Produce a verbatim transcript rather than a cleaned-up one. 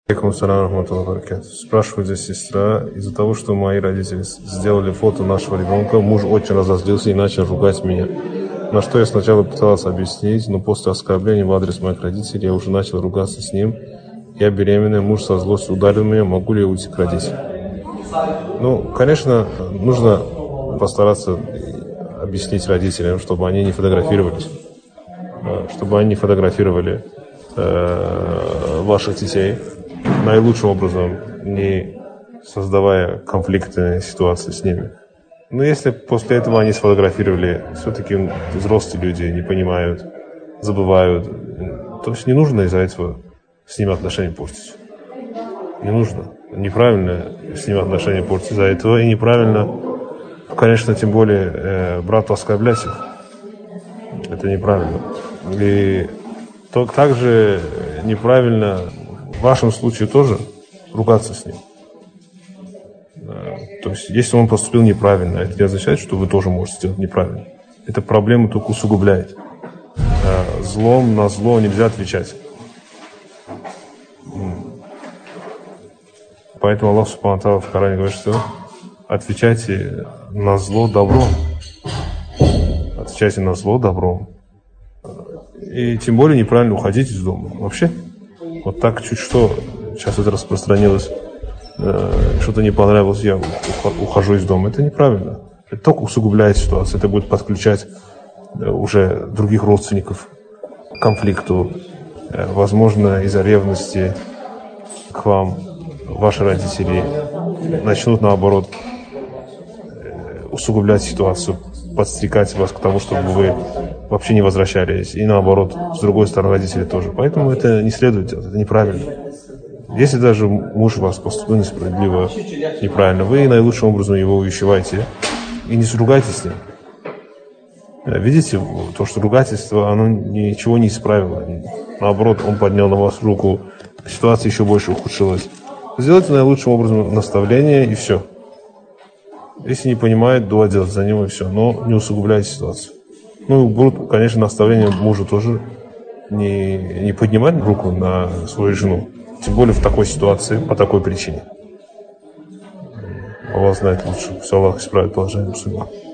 Алейкум ассалям рахматуллахи ва баракатуху. Спрашивает здесь сестра, из-за того, что мои родители сделали фото нашего ребенка, муж очень разозлился и начал ругать меня. На что я сначала пыталась объяснить, но после оскорбления в адрес моих родителей я уже начал ругаться с ним. Я беременная, муж со злостью ударил меня, могу ли я уйти к родителям? Ну, конечно, нужно постараться объяснить родителям, чтобы они не фотографировались, чтобы они не фотографировали э, ваших детей наилучшим образом, не создавая конфликтные ситуации с ними. Но если после этого они сфотографировали, все-таки взрослые люди не понимают, забывают, то есть не нужно из-за этого с ними отношения портить. Не нужно. Неправильно с ними отношения портить из-за этого, и неправильно, конечно, тем более э, брату оскорблять их. Это неправильно. И то, также неправильно в вашем случае тоже ругаться с ним. То есть, если он поступил неправильно, это не означает, что вы тоже можете сделать неправильно. Эта проблема только усугубляет. Злом на зло нельзя отвечать. Поэтому Аллах Субхану ва Тааля в Коране говорит, что отвечайте на зло добром. Отвечайте на зло добром. И тем более неправильно уходить из дома. Вообще, вот так чуть что, сейчас это распространилось, э, что-то не понравилось, я ухожу из дома. Это неправильно. Это только усугубляет ситуацию. Это будет подключать э, уже других родственников к конфликту. Э, возможно, из-за ревности к вам ваши родители начнут, наоборот, э, усугублять ситуацию, подстрекать вас к тому, чтобы вы вообще не возвращались. И наоборот, с другой стороны, родители тоже. Поэтому это не следует делать, это неправильно. Если даже муж вас поступил несправедливо, неправильно, вы наилучшим образом его увещеваете и не ругайтесь с ним. Видите, то, что ругательство, оно ничего не исправило. Наоборот, он поднял на вас руку, ситуация еще больше ухудшилась. Сделайте наилучшим образом наставление, и все. Если не понимает, дуа делать за него, и все. Но не усугубляйте ситуацию. Ну, будут, конечно, наставления мужу тоже не, не поднимать руку на свою жену. Тем более в такой ситуации, по такой причине. Аллах знает лучше. Все, Аллах исправит положение мусульман.